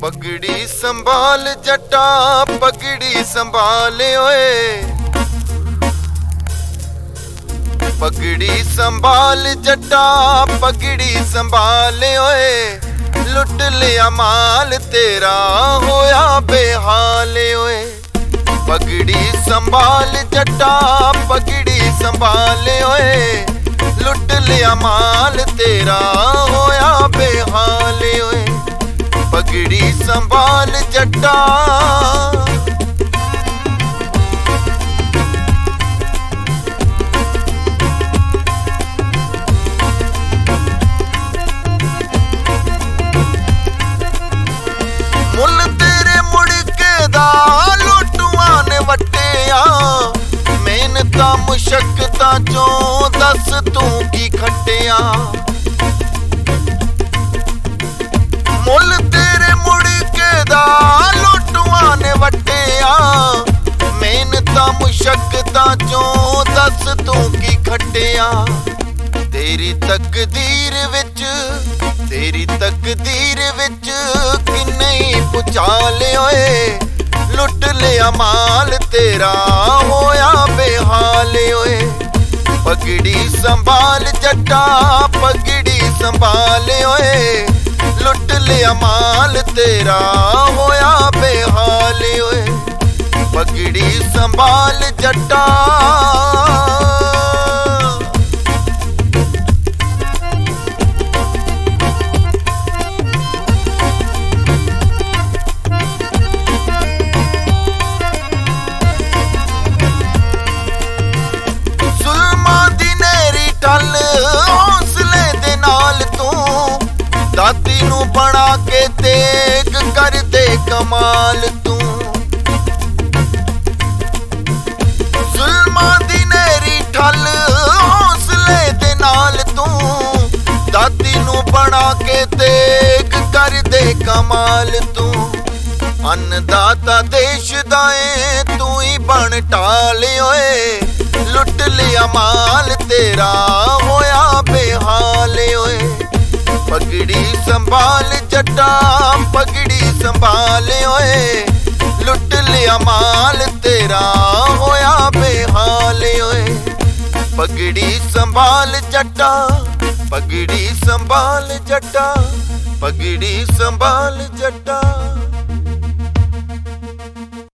पगड़ी संभाल जटा पगड़ी संभाल ओए, पगड़ी संभाल जटा पगड़ी संभाल ओए, लुट लिया माल तेरा होया बेहाल ओए। पगड़ी संभाल जटा पगड़ी संभाल ओए, लुट लिया माल तेरा होया बेहाल ओए। पगड़ी संभाल जटा मुल तेरे मुड़के दा लुटुआ ने वटिया, मेहनता मुशक्कता चों दस तू की खटिया। मुल तेरे मुड़के दा लुटुआ ने वटिया, मेहनता मुशक्कता चों दस तू की खटिया। तेरी तकदीर विच किन्ने पुचाल ओए, लुट लिया माल तेरा होया बेहाल ओए। पगड़ी संभाल जटा पगड़ी संभाल ओए, लुट लिया माल तेरा होया बेहाल ओए। पगड़ी संभाल जटा दाती नू बना के तेग कर दे कमाल तू। जुल्मा दी नेरी ठल हौसले दे नाल तू, दाती नू बना के तेग कर दे कमाल तू। अन्नदाता देश दाए तू ही बन टाल ओए, लुट लिया माल तेरा होया बेहाल ओए। पगड़ी संभाल जटा पगड़ी संभाल ओए, लुट लिया माल तेरा होया बेहाल ओए। पगड़ी संभाल जटा पगड़ी संभाल जटा पगड़ी संभाल जटा।